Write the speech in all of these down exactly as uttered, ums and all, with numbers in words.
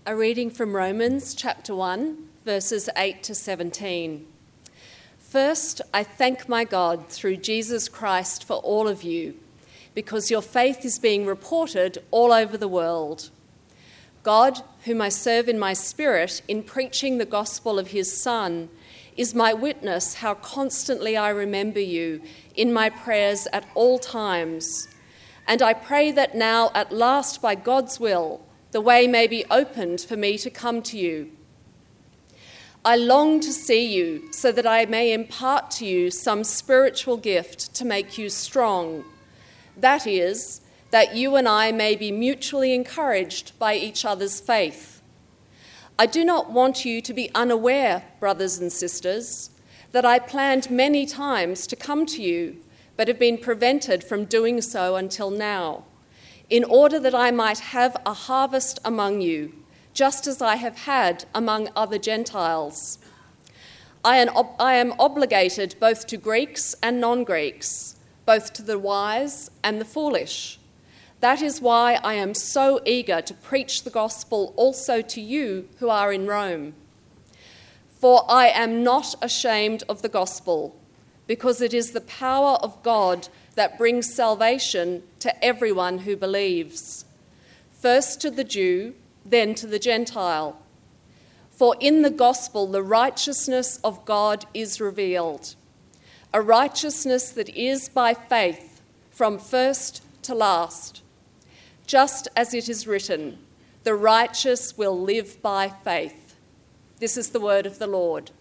A reading from Romans chapter one, verses eight to seventeen. First, I thank my God through Jesus Christ for all of you, because your faith is being reported all over the world. God, whom I serve in my spirit in preaching the gospel of his Son, is my witness how constantly I remember you in my prayers at all times. And I pray that now, at last, by God's will, the way may be opened for me to come to you. I long to see you so that I may impart to you some spiritual gift to make you strong. That is, that you and I may be mutually encouraged by each other's faith. I do not want you to be unaware, brothers and sisters, that I planned many times to come to you, but have been prevented from doing so until now, in order that I might have a harvest among you, just as I have had among other Gentiles. I am, ob- I am obligated both to Greeks and non-Greeks, both to the wise and the foolish. That is why I am so eager to preach the gospel also to you who are in Rome. For I am not ashamed of the gospel, because it is the power of God that brings salvation to everyone who believes, first to the Jew, then to the Gentile. For in the gospel the righteousness of God is revealed, a righteousness that is by faith from first to last. Just as it is written, the righteous will live by faith. This is the word of the Lord.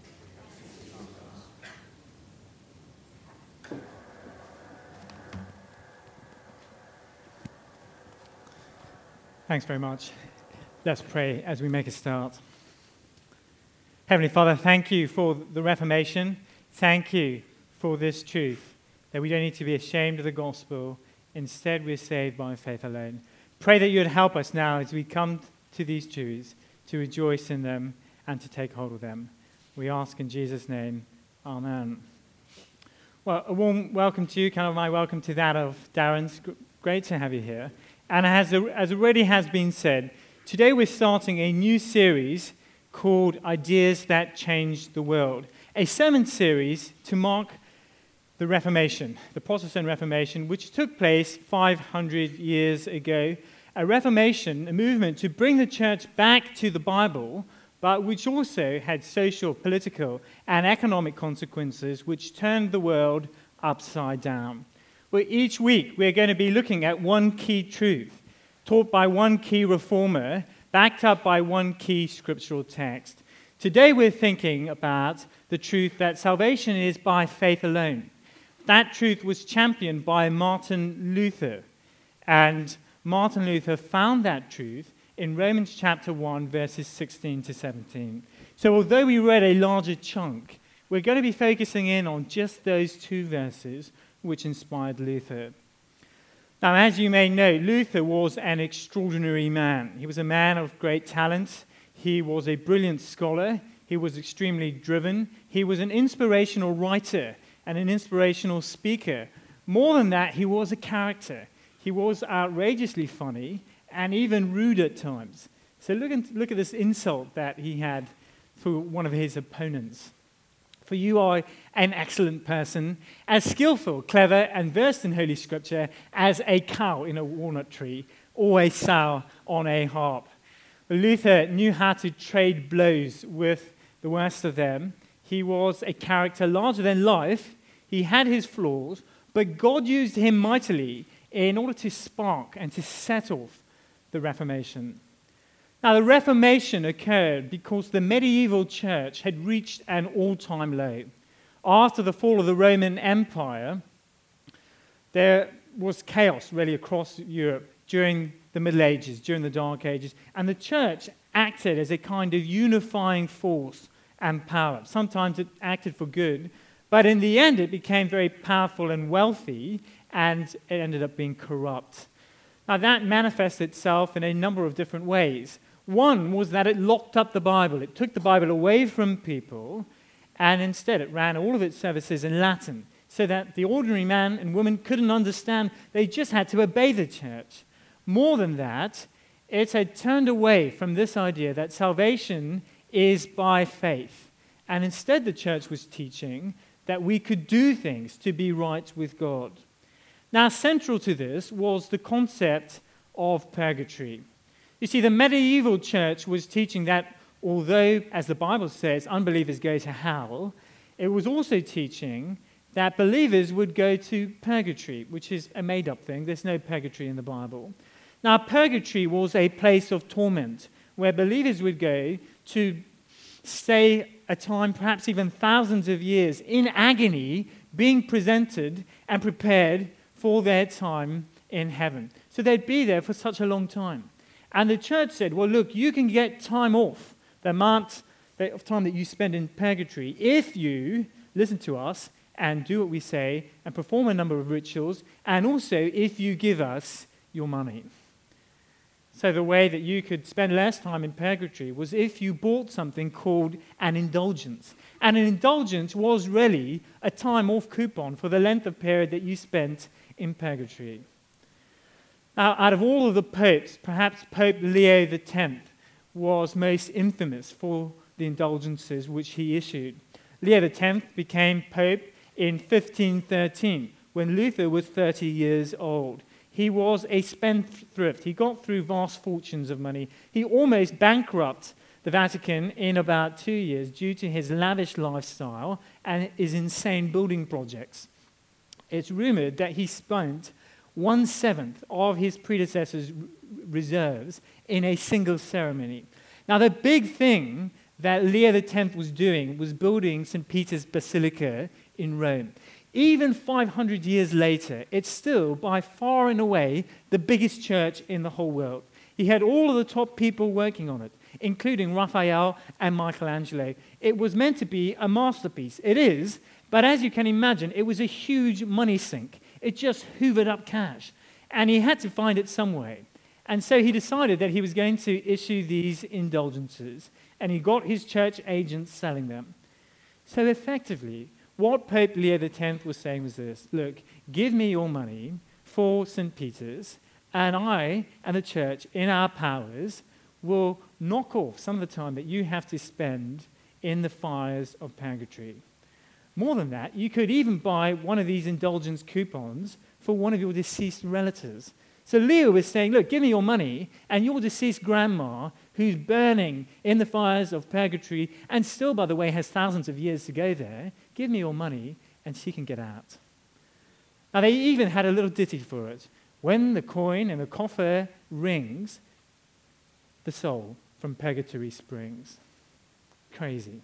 Thanks very much. Let's pray as we make a start. Heavenly Father, thank you for the Reformation. Thank you for this truth, that we don't need to be ashamed of the gospel. Instead, we're saved by faith alone. Pray that you would help us now as we come to these truths, to rejoice in them and to take hold of them. We ask in Jesus' name, amen. Well, a warm welcome to you, kind of my welcome to that of Darren's. Great to have you here. And as, as already has been said, today we're starting a new series called Ideas That Changed the World, a sermon series to mark the Reformation, the Protestant Reformation, which took place five hundred years ago, a Reformation, a movement to bring the church back to the Bible, but which also had social, political, and economic consequences which turned the world upside down. Well, each week we're going to be looking at one key truth, taught by one key reformer, backed up by one key scriptural text. Today we're thinking about the truth that salvation is by faith alone. That truth was championed by Martin Luther, and Martin Luther found that truth in Romans chapter one, verses sixteen to seventeen. So although we read a larger chunk, we're going to be focusing in on just those two verses which inspired Luther. Now, as you may know, Luther was an extraordinary man. He was a man of great talent. He was a brilliant scholar. He was extremely driven. He was an inspirational writer and an inspirational speaker. More than that, he was a character. He was outrageously funny and even rude at times. So look at, look at this insult that he had for one of his opponents. For you are an excellent person, as skillful, clever, and versed in Holy Scripture as a cow in a walnut tree, or a sow on a harp. Luther knew how to trade blows with the worst of them. He was a character larger than life. He had his flaws, but God used him mightily in order to spark and to set off the Reformation. Now, the Reformation occurred because the medieval church had reached an all-time low. After the fall of the Roman Empire, there was chaos really across Europe during the Middle Ages, during the Dark Ages, and the church acted as a kind of unifying force and power. Sometimes it acted for good, but in the end it became very powerful and wealthy, and it ended up being corrupt. Now, that manifested itself in a number of different ways. One was that it locked up the Bible. It took the Bible away from people, and instead it ran all of its services in Latin, so that the ordinary man and woman couldn't understand. They just had to obey the church. More than that, it had turned away from this idea that salvation is by faith. And instead the church was teaching that we could do things to be right with God. Now, central to this was the concept of purgatory. You see, the medieval church was teaching that although, as the Bible says, unbelievers go to hell, it was also teaching that believers would go to purgatory, which is a made-up thing. There's no purgatory in the Bible. Now, purgatory was a place of torment where believers would go to stay a time, perhaps even thousands of years, in agony, being presented and prepared for their time in heaven. So they'd be there for such a long time. And the church said, well, look, you can get time off, the amount of time that you spend in purgatory, if you listen to us and do what we say and perform a number of rituals, and also if you give us your money. So the way that you could spend less time in purgatory was if you bought something called an indulgence. And an indulgence was really a time off coupon for the length of period that you spent in purgatory. Now, out of all of the popes, perhaps Pope Leo the tenth was most infamous for the indulgences which he issued. Leo the tenth became pope in fifteen thirteen, when Luther was thirty years old. He was a spendthrift. He got through vast fortunes of money. He almost bankrupted the Vatican in about two years due to his lavish lifestyle and his insane building projects. It's rumored that he spent one-seventh of his predecessor's reserves in a single ceremony. Now, the big thing that Leo the tenth was doing was building Saint Peter's Basilica in Rome. Even five hundred years later, it's still by far and away the biggest church in the whole world. He had all of the top people working on it, including Raphael and Michelangelo. It was meant to be a masterpiece. It is, but as you can imagine, it was a huge money sink. It just hoovered up cash, and he had to find it some way. And so he decided that he was going to issue these indulgences, and he got his church agents selling them. So effectively, what Pope Leo the tenth was saying was this: look, give me your money for Saint Peter's, and I and the church, in our powers, will knock off some of the time that you have to spend in the fires of purgatory. More than that, you could even buy one of these indulgence coupons for one of your deceased relatives. So Leo was saying, look, give me your money, and your deceased grandma, who's burning in the fires of purgatory, and still, by the way, has thousands of years to go there, give me your money, and she can get out. Now, they even had a little ditty for it. When the coin in the coffer rings, the soul from purgatory springs. Crazy.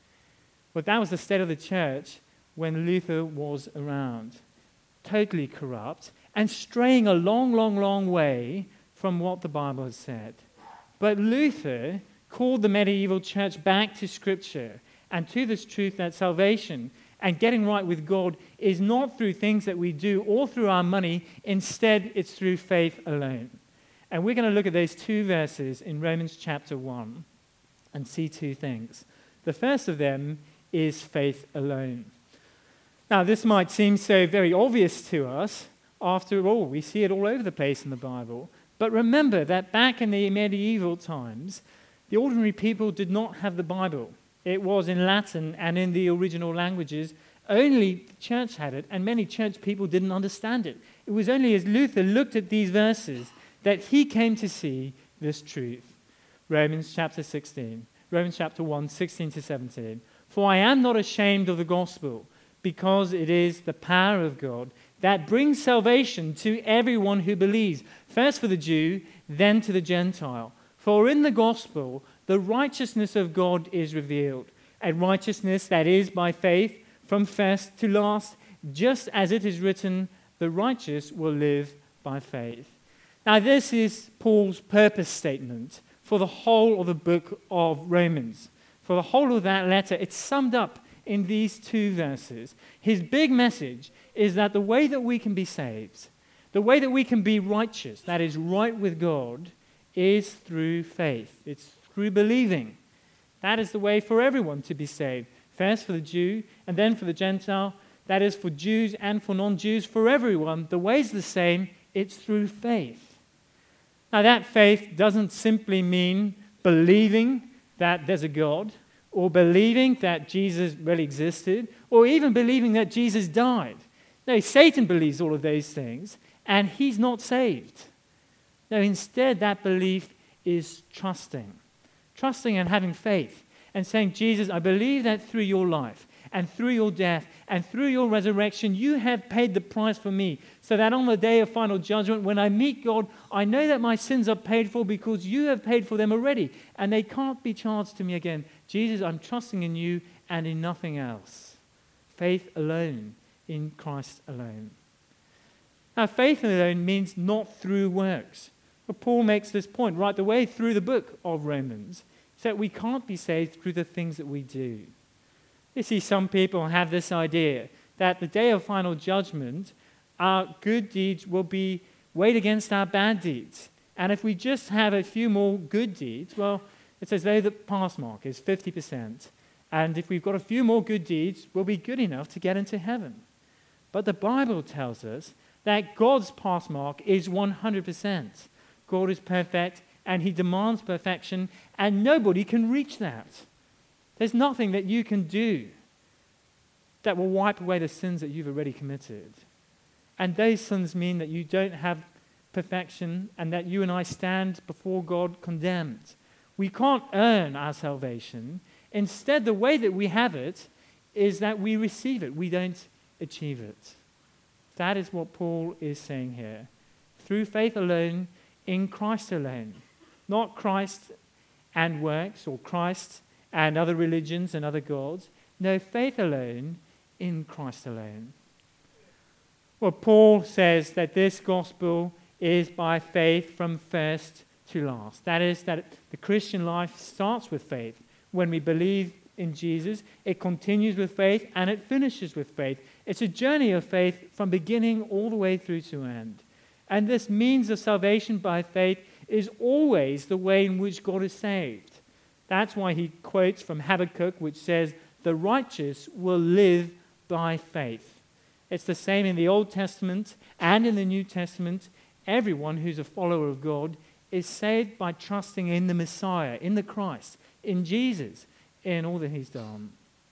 But that was the state of the church when Luther was around. Totally corrupt and straying a long, long, long way from what the Bible has said. But Luther called the medieval church back to Scripture and to this truth that salvation and getting right with God is not through things that we do or through our money. Instead, it's through faith alone. And we're going to look at those two verses in Romans chapter one and see two things. The first of them is faith alone. Now, this might seem so very obvious to us. After all, we see it all over the place in the Bible. But remember that back in the medieval times, the ordinary people did not have the Bible. It was in Latin and in the original languages. Only the church had it, and many church people didn't understand it. It was only as Luther looked at these verses that he came to see this truth. Romans chapter sixteen, Romans chapter one, sixteen to seventeen. For I am not ashamed of the gospel, because it is the power of God that brings salvation to everyone who believes, first for the Jew, then to the Gentile. For in the gospel, the righteousness of God is revealed, a righteousness that is by faith from first to last, just as it is written, the righteous will live by faith. Now, this is Paul's purpose statement for the whole of the book of Romans. For the whole of that letter, it's summed up in these two verses. His big message is that the way that we can be saved, the way that we can be righteous, that is right with God, is through faith. It's through believing. That is the way for everyone to be saved. First for the Jew, and then for the Gentile. That is for Jews and for non-Jews, for everyone. The way's the same. It's through faith. Now, that faith doesn't simply mean believing that there's a God, or believing that Jesus really existed, or even believing that Jesus died. No, Satan believes all of those things, and he's not saved. No, instead, that belief is trusting. Trusting and having faith, and saying, Jesus, I believe that through your life, and through your death, and through your resurrection, you have paid the price for me, so that on the day of final judgment, when I meet God, I know that my sins are paid for because you have paid for them already, and they can't be charged to me again. Jesus, I'm trusting in you and in nothing else. Faith alone, in Christ alone. Now, faith alone means not through works. But Paul makes this point right the way through the book of Romans, that we can't be saved through the things that we do. You see, some people have this idea that the day of final judgment, our good deeds will be weighed against our bad deeds. And if we just have a few more good deeds, well, it's as though the pass mark is fifty percent. And if we've got a few more good deeds, we'll be good enough to get into heaven. But the Bible tells us that God's pass mark is one hundred percent. God is perfect, and he demands perfection, and nobody can reach that. There's nothing that you can do that will wipe away the sins that you've already committed. And those sins mean that you don't have perfection, and that you and I stand before God condemned. We can't earn our salvation. Instead, the way that we have it is that we receive it. We don't achieve it. That is what Paul is saying here. Through faith alone, in Christ alone. Not Christ and works, or Christ and other religions and other gods. No, faith alone, in Christ alone. Well, Paul says that this gospel is by faith from first to last. That is, that the Christian life starts with faith. When we believe in Jesus, it continues with faith, and it finishes with faith. It's a journey of faith from beginning all the way through to end. And this means of salvation by faith is always the way in which God is saved. That's why he quotes from Habakkuk, which says, the righteous will live by faith. It's the same in the Old Testament and in the New Testament. Everyone who's a follower of God is saved by trusting in the Messiah, in the Christ, in Jesus, in all that he's done.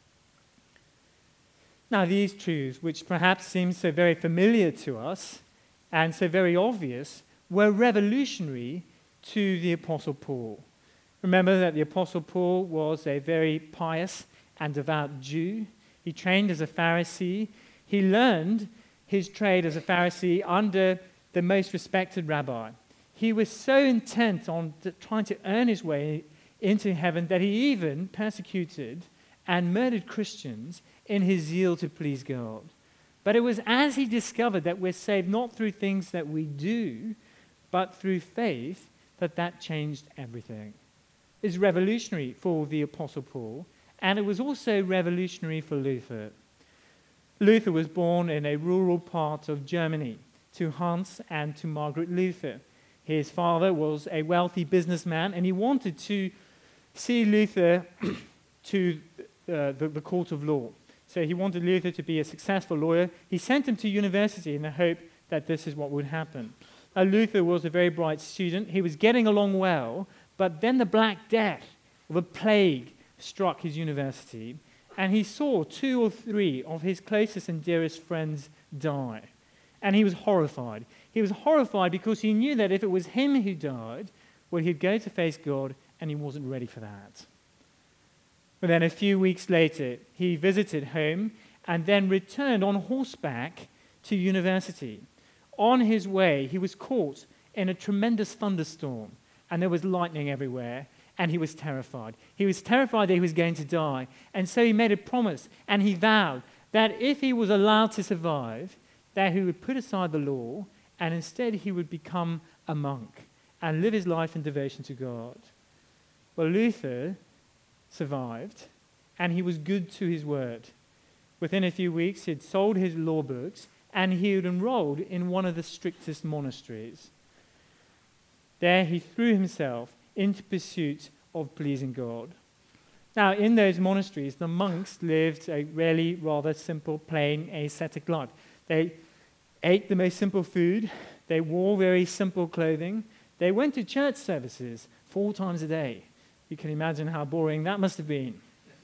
Now, these truths, which perhaps seem so very familiar to us and so very obvious, were revolutionary to the Apostle Paul. Remember that the Apostle Paul was a very pious and devout Jew. He trained as a Pharisee. He learned his trade as a Pharisee under the most respected rabbi. He was so intent on trying to earn his way into heaven that he even persecuted and murdered Christians in his zeal to please God. But it was as he discovered that we're saved not through things that we do, but through faith, that that changed everything. It was revolutionary for the Apostle Paul, and it was also revolutionary for Luther. Luther was born in a rural part of Germany to Hans and to Margaret Luther. His father was a wealthy businessman, and he wanted to see Luther to uh, the, the court of law. So he wanted Luther to be a successful lawyer. He sent him to university in the hope that this is what would happen. Now, Luther was a very bright student. He was getting along well, but then the Black Death, or the plague, struck his university, and he saw two or three of his closest and dearest friends die. And he was horrified. He was horrified because he knew that if it was him who died, well, he'd go to face God, and he wasn't ready for that. But then a few weeks later, he visited home and then returned on horseback to university. On his way, he was caught in a tremendous thunderstorm, and there was lightning everywhere, and he was terrified. He was terrified that he was going to die, and so he made a promise, and he vowed that if he was allowed to survive, that he would put aside the law, and instead he would become a monk and live his life in devotion to God. Well, Luther survived, and he was good to his word. Within a few weeks, he had sold his law books, and he had enrolled in one of the strictest monasteries. There he threw himself into pursuit of pleasing God. Now, in those monasteries, the monks lived a really rather simple, plain, ascetic life. They ate the most simple food, they wore very simple clothing, They went to church services four times a day. You can imagine how boring that must have been.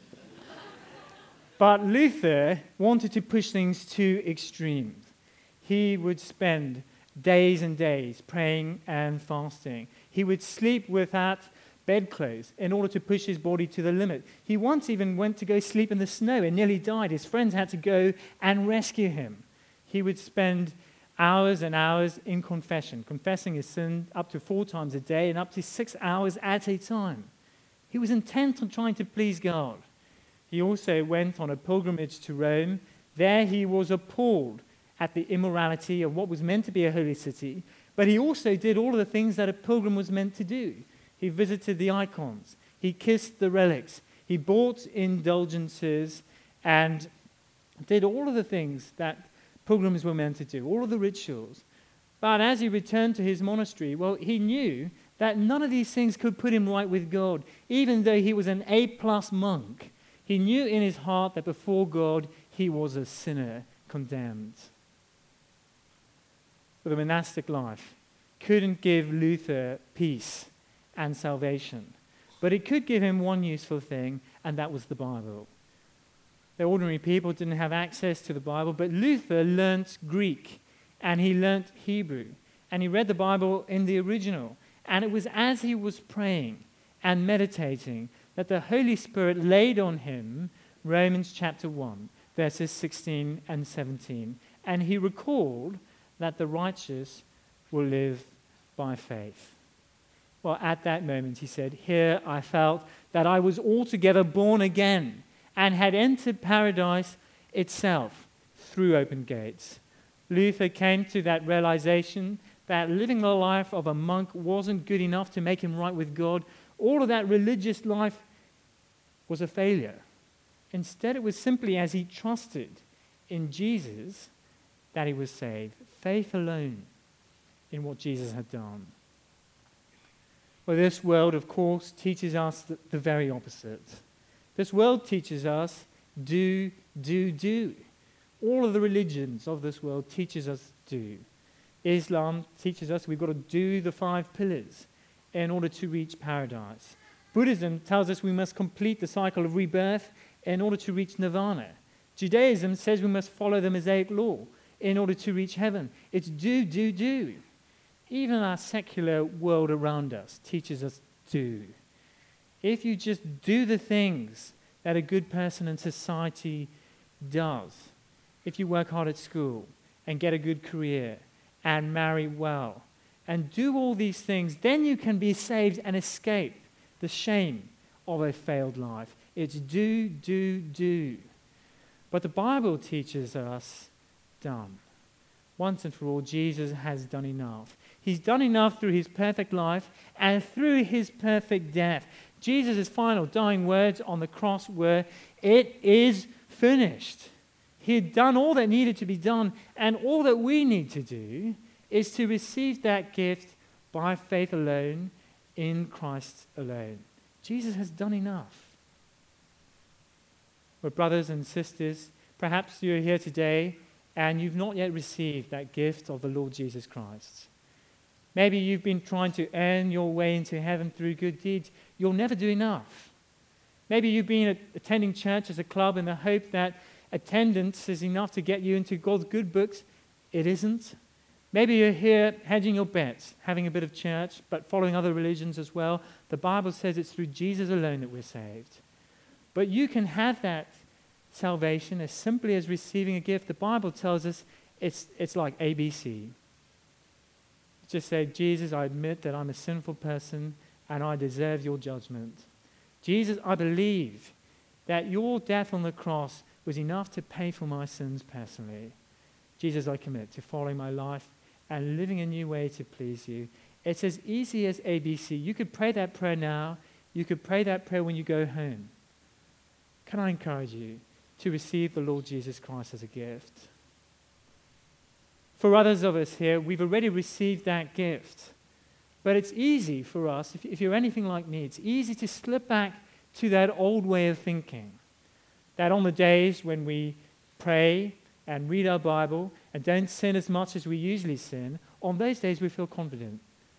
But Luther wanted to push things to extremes. He would spend days and days praying and fasting. He would sleep without bedclothes in order to push his body to the limit. He once even went to go sleep in the snow and nearly died. His friends had to go and rescue him. He would spend hours and hours in confession, confessing his sin up to four times a day and up to six hours at a time. He was intent on trying to please God. He also went on a pilgrimage to Rome. There he was appalled at the immorality of what was meant to be a holy city, but he also did all of the things that a pilgrim was meant to do. He visited the icons. He kissed the relics. He bought indulgences and did all of the things that pilgrims were meant to do, all of the rituals. But as he returned to his monastery, well, he knew that none of these things could put him right with God, even though he was an A-plus monk. He knew in his heart that before God, he was a sinner condemned. But the monastic life couldn't give Luther peace and salvation. But it could give him one useful thing, and that was the Bible. The ordinary people didn't have access to the Bible, but Luther learnt Greek, and he learnt Hebrew, and he read the Bible in the original. And it was as he was praying and meditating that the Holy Spirit laid on him Romans chapter one, verses sixteen and seventeen. And he recalled that the righteous will live by faith. Well, at that moment, he said, here I felt that I was altogether born again and had entered paradise itself through open gates. Luther came to that realization that living the life of a monk wasn't good enough to make him right with God. All of that religious life was a failure. Instead, it was simply as he trusted in Jesus that he was saved. Faith alone in what Jesus had done. Well, this world, of course, teaches us the, the very opposite. This world teaches us do, do, do. All of the religions of this world teaches us do. Islam teaches us we've got to do the five pillars in order to reach paradise. Buddhism tells us we must complete the cycle of rebirth in order to reach nirvana. Judaism says we must follow the Mosaic law in order to reach heaven. It's do, do, do. Even our secular world around us teaches us do. If you just do the things that a good person in society does, if you work hard at school and get a good career and marry well and do all these things, then you can be saved and escape the shame of a failed life. It's do, do, do. But the Bible teaches us done. Once and for all, Jesus has done enough. He's done enough through his perfect life and through his perfect death. Jesus' final dying words on the cross were, "It is finished." He had done all that needed to be done, and all that we need to do is to receive that gift by faith alone, in Christ alone. Jesus has done enough. Well, brothers and sisters, perhaps you're here today and you've not yet received that gift of the Lord Jesus Christ. Maybe you've been trying to earn your way into heaven through good deeds. You'll never do enough. Maybe you've been attending church as a club in the hope that attendance is enough to get you into God's good books. It isn't. Maybe you're here hedging your bets, having a bit of church, but following other religions as well. The Bible says it's through Jesus alone that we're saved. But you can have that salvation as simply as receiving a gift. The Bible tells us it's, it's like A B C. Just say, Jesus, I admit that I'm a sinful person and I deserve your judgment. Jesus, I believe that your death on the cross was enough to pay for my sins personally. Jesus, I commit to following my life and living a new way to please you. It's as easy as A B C. You could pray that prayer now. You could pray that prayer when you go home. Can I encourage you to receive the Lord Jesus Christ as a gift? For others of us here, we've already received that gift. But it's easy for us, if, if you're anything like me, it's easy to slip back to that old way of thinking. That on the days when we pray and read our Bible and don't sin as much as we usually sin, on those days we feel confident.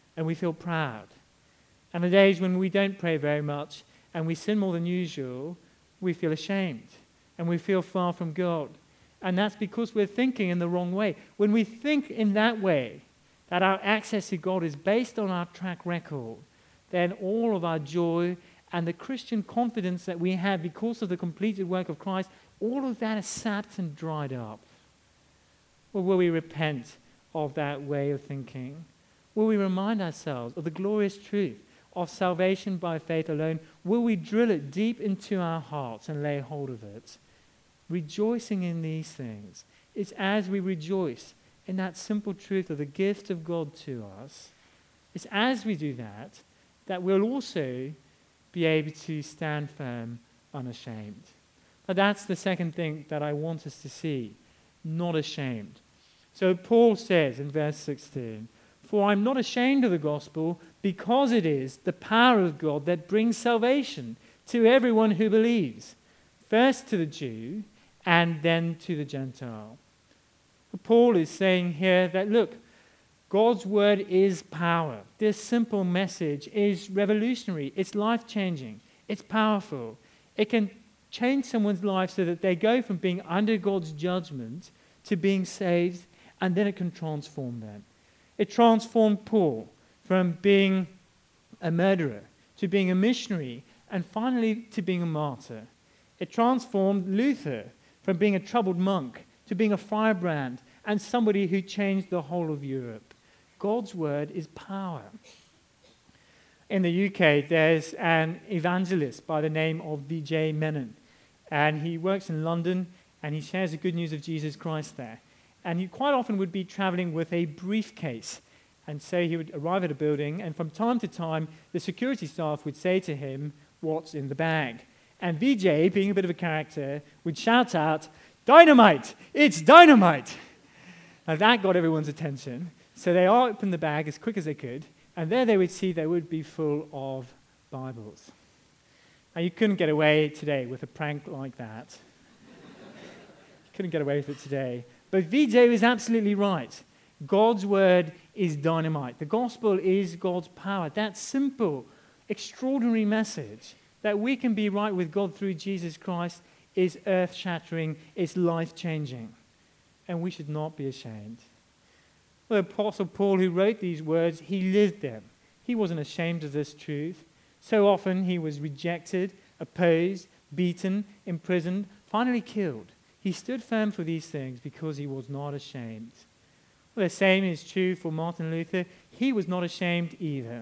and we feel proud. And the days when we don't pray very much and we sin more than usual, we feel ashamed and we feel far from God. And that's because we're thinking in the wrong way. When we think in that way, that our access to God is based on our track record, then all of our joy and the Christian confidence that we have because of the completed work of Christ, all of that is sapped and dried up. Or will we repent of that way of thinking? Will we remind ourselves of the glorious truth of salvation by faith alone? Will we drill it deep into our hearts and lay hold of it? Rejoicing in these things. It's as we rejoice in that simple truth of the gift of God to us, it's as we do that, that we'll also be able to stand firm, unashamed. But that's the second thing that I want us to see, not ashamed. So Paul says in verse sixteen, "For I'm not ashamed of the gospel, because it is the power of God that brings salvation to everyone who believes, first to the Jew and then to the Gentile." Paul is saying here that, look, God's word is power. This simple message is revolutionary. It's life-changing. It's powerful. It can change someone's life so that they go from being under God's judgment to being saved, and then it can transform them. It transformed Paul from being a murderer to being a missionary and finally to being a martyr. It transformed Luther from being a troubled monk to being a firebrand and somebody who changed the whole of Europe. God's word is power. In the U K, there's an evangelist by the name of V J Menon, and he works in London, and he shares the good news of Jesus Christ there. And he quite often would be traveling with a briefcase, and so he would arrive at a building, and from time to time, the security staff would say to him, "What's in the bag?" And V J, being a bit of a character, would shout out, "Dynamite! It's dynamite!" Now that got everyone's attention. So they opened the bag as quick as they could, and there they would see they would be full of Bibles. Now you couldn't get away today with a prank like that. You couldn't get away with it today. But V J was absolutely right. God's word is dynamite. The gospel is God's power. That simple, extraordinary message that we can be right with God through Jesus Christ is earth-shattering, it's life-changing. And we should not be ashamed. Well, the Apostle Paul, who wrote these words, he lived them. He wasn't ashamed of this truth. So often he was rejected, opposed, beaten, imprisoned, finally killed. He stood firm for these things because he was not ashamed. Well, the same is true for Martin Luther. He was not ashamed either.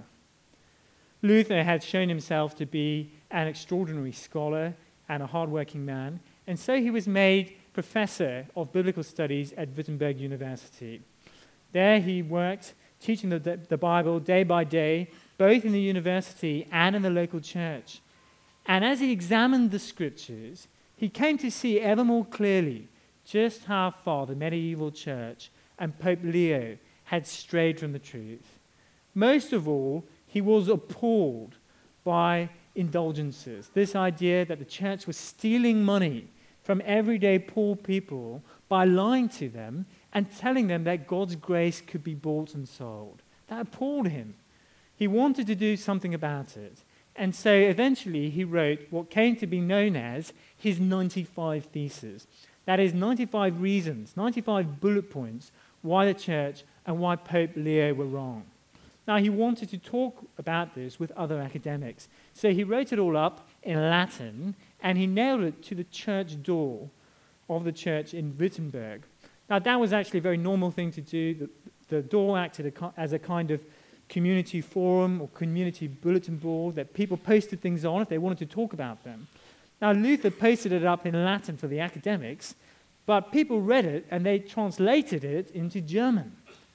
Luther had shown himself to be an extraordinary scholar and a hard-working man, and so he was made professor of biblical studies at Wittenberg University. There he worked, teaching the, the Bible day by day, both in the university and in the local church. And as he examined the scriptures, he came to see ever more clearly just how far the medieval church and Pope Leo had strayed from the truth. Most of all, he was appalled by indulgences, this idea that the church was stealing money from everyday poor people by lying to them and telling them that God's grace could be bought and sold. That appalled him. He wanted to do something about it. And so eventually he wrote what came to be known as his ninety-five Theses. That is ninety-five reasons, ninety-five bullet points why the church and why Pope Leo were wrong. Now he wanted to talk about this with other academics. So he wrote it all up in Latin and he nailed it to the church door of the church in Wittenberg. Now that was actually a very normal thing to do. The, the door acted as a kind of community forum or community bulletin board that people posted things on if they wanted to talk about them. Now Luther posted it up in Latin for the academics, but people read it and they translated it into German.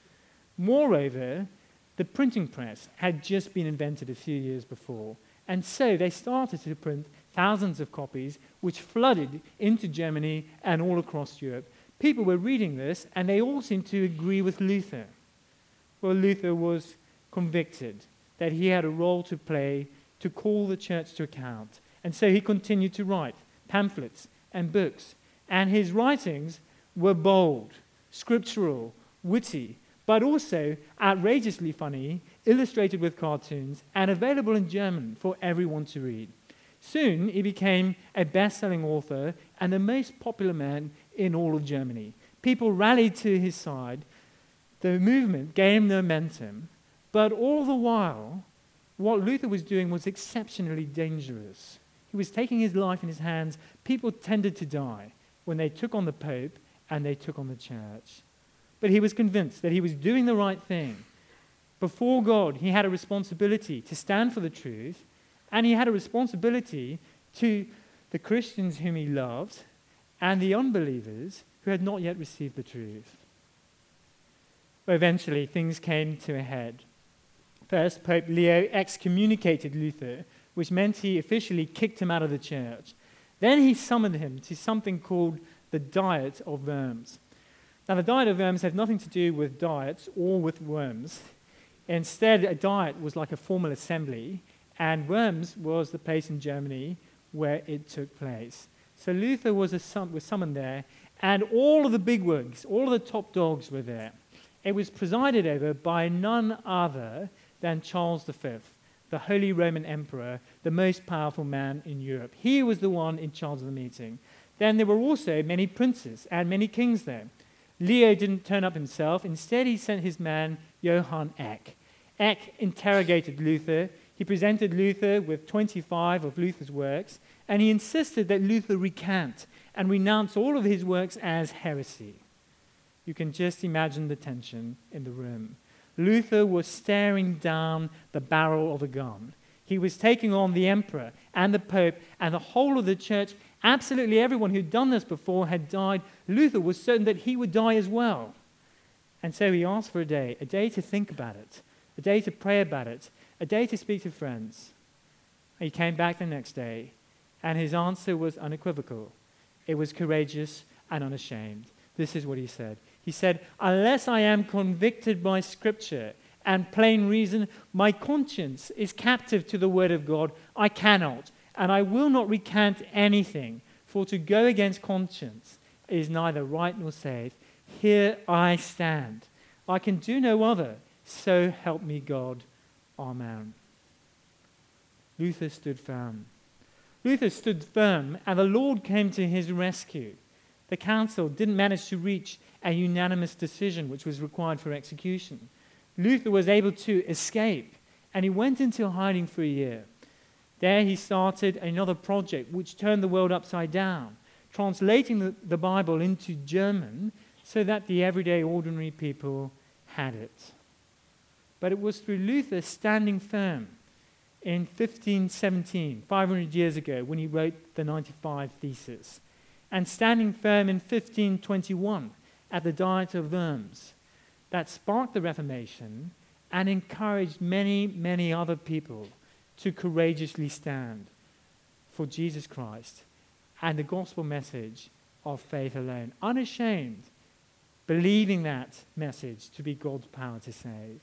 Moreover, the printing press had just been invented a few years before, and so they started to print thousands of copies which flooded into Germany and all across Europe. People were reading this and they all seemed to agree with Luther. Well, Luther was convicted that he had a role to play to call the church to account. And so he continued to write pamphlets and books. And his writings were bold, scriptural, witty, but also outrageously funny illustrated with cartoons, and available in German for everyone to read. Soon, he became a best-selling author and the most popular man in all of Germany. People rallied to his side. The movement gained momentum, but all the while, what Luther was doing was exceptionally dangerous. He was taking his life in his hands. People tended to die when they took on the Pope and they took on the church. But he was convinced that he was doing the right thing. Before God, he had a responsibility to stand for the truth, and he had a responsibility to the Christians whom he loved and the unbelievers who had not yet received the truth. But eventually, things came to a head. First, Pope Leo excommunicated Luther, which meant he officially kicked him out of the church. Then he summoned him to something called the Diet of Worms. Now, the Diet of Worms had nothing to do with diets or with worms. Instead, a diet was like a formal assembly, and Worms was the place in Germany where it took place. So Luther was, a sum- was summoned there, and all of the bigwigs, all of the top dogs were there. It was presided over by none other than Charles the Fifth, the Holy Roman Emperor, the most powerful man in Europe. He was the one in charge of the meeting. Then there were also many princes and many kings there. Leo didn't turn up himself. Instead, he sent his man, Johann Eck. Eck interrogated Luther. He presented Luther with twenty-five of Luther's works, and he insisted that Luther recant and renounce all of his works as heresy. You can just imagine the tension in the room. Luther was staring down the barrel of a gun. He was taking on the emperor and the pope and the whole of the church. Absolutely everyone who'd done this before had died. Luther was certain that he would die as well. And so he asked for a day, a day to think about it, a day to pray about it, a day to speak to friends. He came back the next day, and his answer was unequivocal. It was courageous and unashamed. This is what he said. He said, "Unless I am convicted by Scripture and plain reason, my conscience is captive to the word of God. I cannot, and I will not recant anything, for to go against conscience is neither right nor safe. Here I stand. I can do no other. So help me God. Amen." Luther stood firm. Luther stood firm, and the Lord came to his rescue. The council didn't manage to reach a unanimous decision which was required for execution. Luther was able to escape, and he went into hiding for a year. There he started another project which turned the world upside down, translating the, the Bible into German so that the everyday ordinary people had it. But it was through Luther standing firm in fifteen seventeen, five hundred years ago, when he wrote the ninety-five Theses, and standing firm in fifteen twenty-one at the Diet of Worms, that sparked the Reformation and encouraged many, many other people to courageously stand for Jesus Christ and the gospel message of faith alone, unashamed, believing that message to be God's power to save.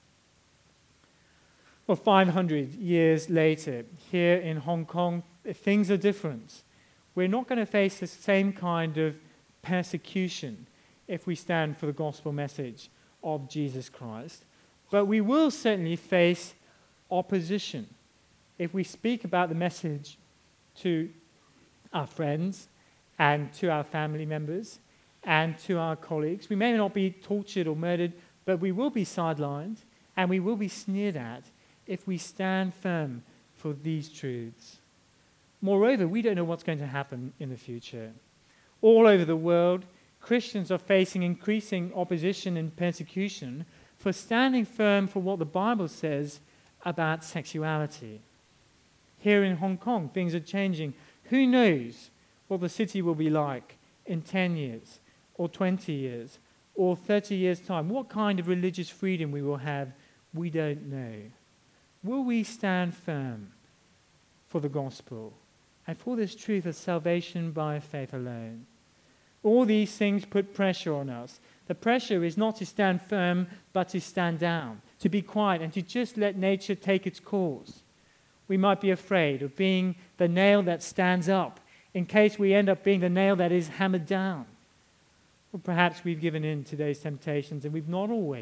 Well, five hundred years later, here in Hong Kong, things are different. We're not going to face the same kind of persecution if we stand for the gospel message of Jesus Christ, but we will certainly face opposition if we speak about the message to our friends and to our family members and to our colleagues. We may not be tortured or murdered, but we will be sidelined and we will be sneered at if we stand firm for these truths. Moreover, we don't know what's going to happen in the future. All over the world, Christians are facing increasing opposition and persecution for standing firm for what the Bible says about sexuality. Here in Hong Kong, things are changing. Who knows what the city will be like in ten years, or twenty years, or thirty years' time? What kind of religious freedom we will have, we don't know. Will we stand firm for the gospel and for this truth of salvation by faith alone? All these things put pressure on us. The pressure is not to stand firm, but to stand down, to be quiet, and to just let nature take its course. We might be afraid of being the nail that stands up in case we end up being the nail that is hammered down. Or perhaps we've given in to those temptations and we've not always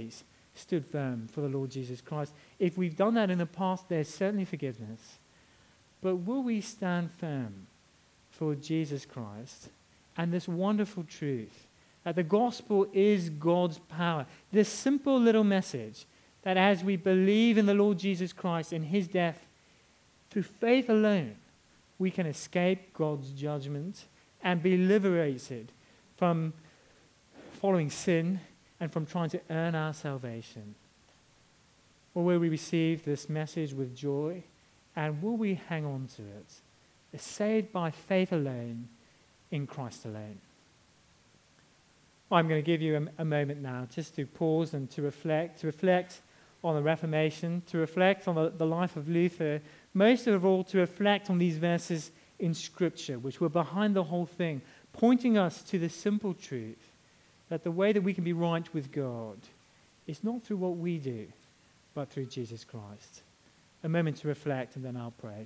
stood firm for the Lord Jesus Christ. If we've done that in the past, there's certainly forgiveness. But will we stand firm for Jesus Christ and this wonderful truth that the gospel is God's power? This simple little message that as we believe in the Lord Jesus Christ and his death, through faith alone, we can escape God's judgment and be liberated from following sin and from trying to earn our salvation. Or will we receive this message with joy, and will we hang on to it? Saved by faith alone, in Christ alone. I'm going to give you a, a moment now just to pause and to reflect, to reflect on the Reformation, to reflect on the, the life of Luther, most of all to reflect on these verses in Scripture, which were behind the whole thing, pointing us to the simple truth that the way that we can be right with God is not through what we do, but through Jesus Christ. A moment to reflect, and then I'll pray.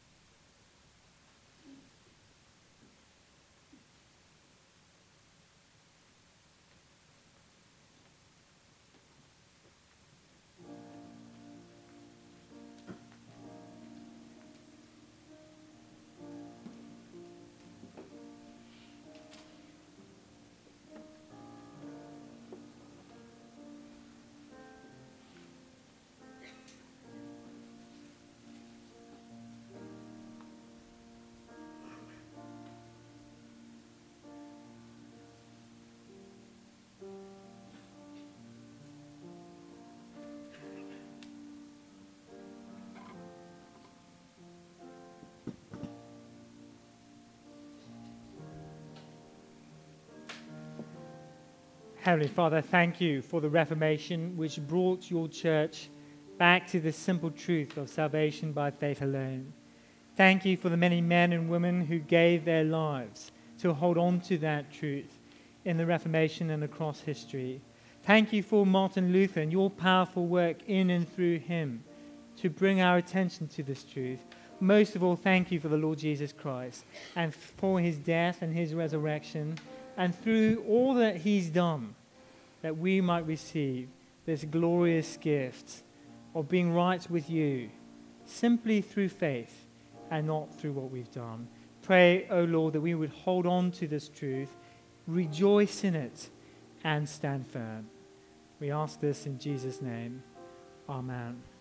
Heavenly Father, thank you for the Reformation which brought your church back to the simple truth of salvation by faith alone. Thank you for the many men and women who gave their lives to hold on to that truth in the Reformation and across history. Thank you for Martin Luther and your powerful work in and through him to bring our attention to this truth. Most of all, thank you for the Lord Jesus Christ and for his death and his resurrection, and through all that he's done, that we might receive this glorious gift of being right with you, simply through faith and not through what we've done. Pray, O Lord, that we would hold on to this truth, rejoice in it, and stand firm. We ask this in Jesus' name. Amen.